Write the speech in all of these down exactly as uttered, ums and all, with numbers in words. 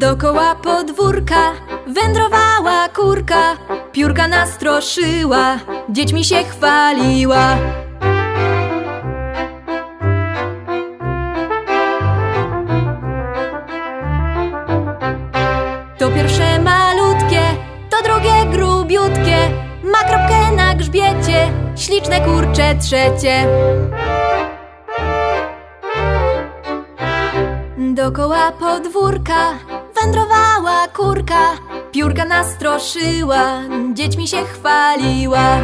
Dokoła podwórka wędrowała kurka, piórka nastroszyła, dziećmi się chwaliła. To pierwsze malutkie, to drugie grubiutkie, ma kropkę na grzbiecie, śliczne kurcze trzecie. Dokoła podwórka wędrowała kurka, piórka nastroszyła, dziećmi się chwaliła.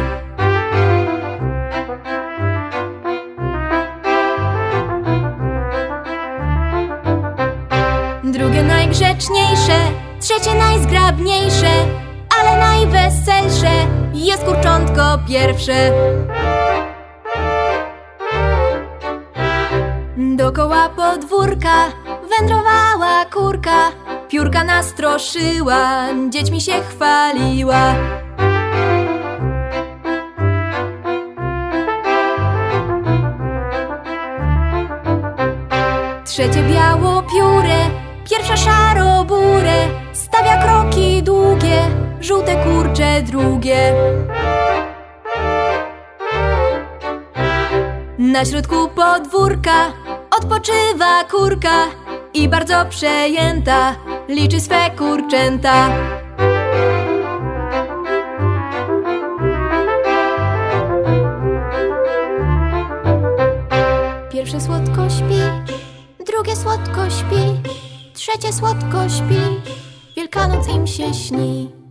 Drugie najgrzeczniejsze, trzecie najzgrabniejsze, ale najweselsze jest kurczątko pierwsze. Dokoła podwórka wędrowała kurka, piórka nastroszyła, dziećmi się chwaliła. Trzecie białopióre, pierwsza szaroburę, stawia kroki długie, żółte kurcze drugie. Na środku podwórka odpoczywa kurka i bardzo przejęta liczy swe kurczęta. Pierwsze słodko śpi, drugie słodko śpi, trzecie słodko śpi, Wielkanoc im się śni.